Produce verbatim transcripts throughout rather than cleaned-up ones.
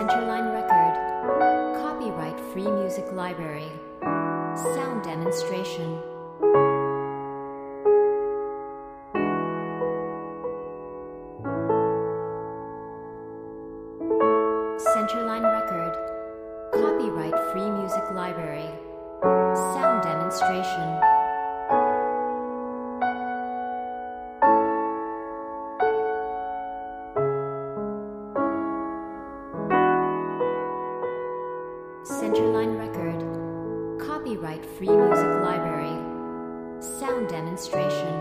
Centerline Record. Copyright Free Music Library. Sound demonstration. Centerline Record. Copyright Free Music Library. Sound demonstration. Centerline Record. Copyright Free Music Library. Sound demonstration.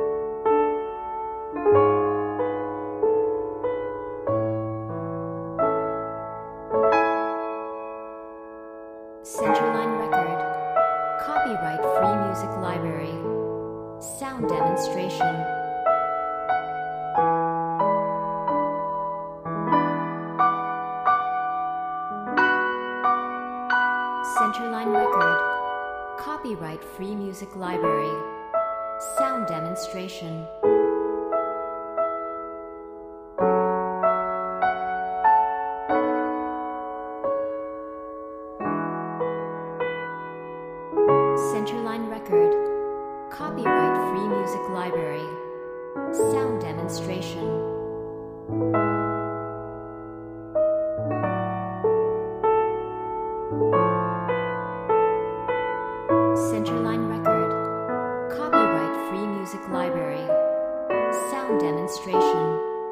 Centerline Record. Copyright Free Music Library. Sound demonstration. Centerline Record. Copyright Free Music Library. Sound demonstration. Centerline Record. Copyright Free Music Library. Sound demonstration. Centerline Record. Copyright Free Music Library. Sound demonstration.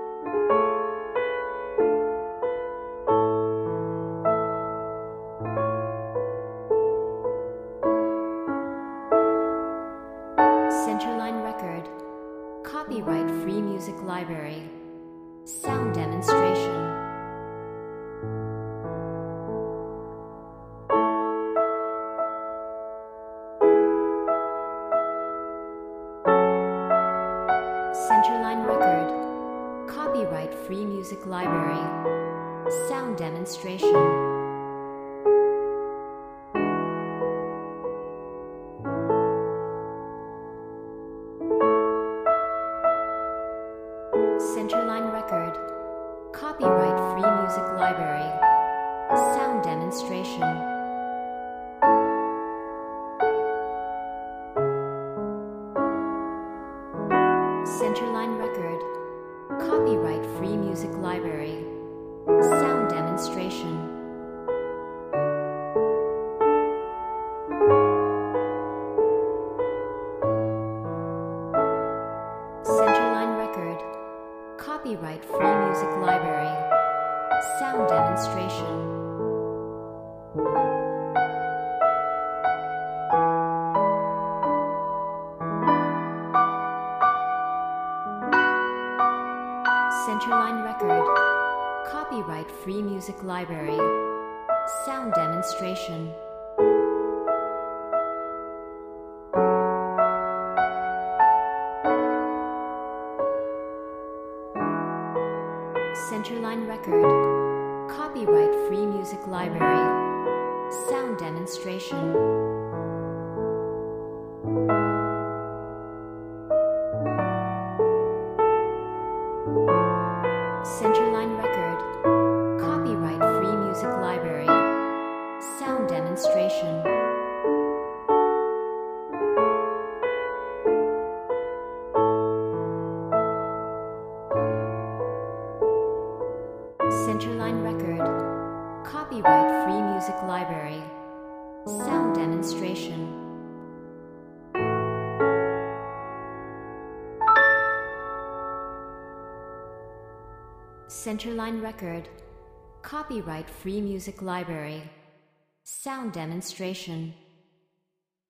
Centerline Record. Copyright Free Music Library. Sound demonstration. Centerline Record. Copyright Free Music Library. Sound demonstration. Centerline Record. Copyright Free Music Library. Sound demonstration. Centerline Record. Copyright Free Music Library. Sound demonstration. Centerline Record. Copyright Free Music Library. Sound demonstration. Centerline Record. Copyright Free Music Library. Sound demonstration. Centerline Record. Copyright Free Music Library. Sound demonstration. Centerline Record. Copyright Free Music Library. Sound demonstration. Centerline Record. Copyright Free Music Library. Sound demonstration. Centerline Record. Copyright Free Music Library. Sound demonstration.